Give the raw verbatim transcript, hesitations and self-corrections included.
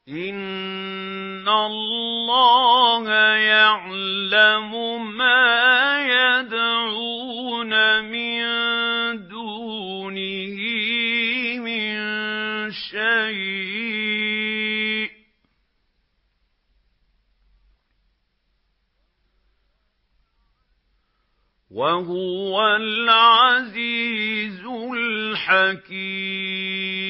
إِنَّ اللَّهَ يَعْلَمُ مَا يَدْعُونَ مِن دُونِهِ مِن شَيْءٍ ۚ وَهُوَ الْعَزِيزُ الْحَكِيمُ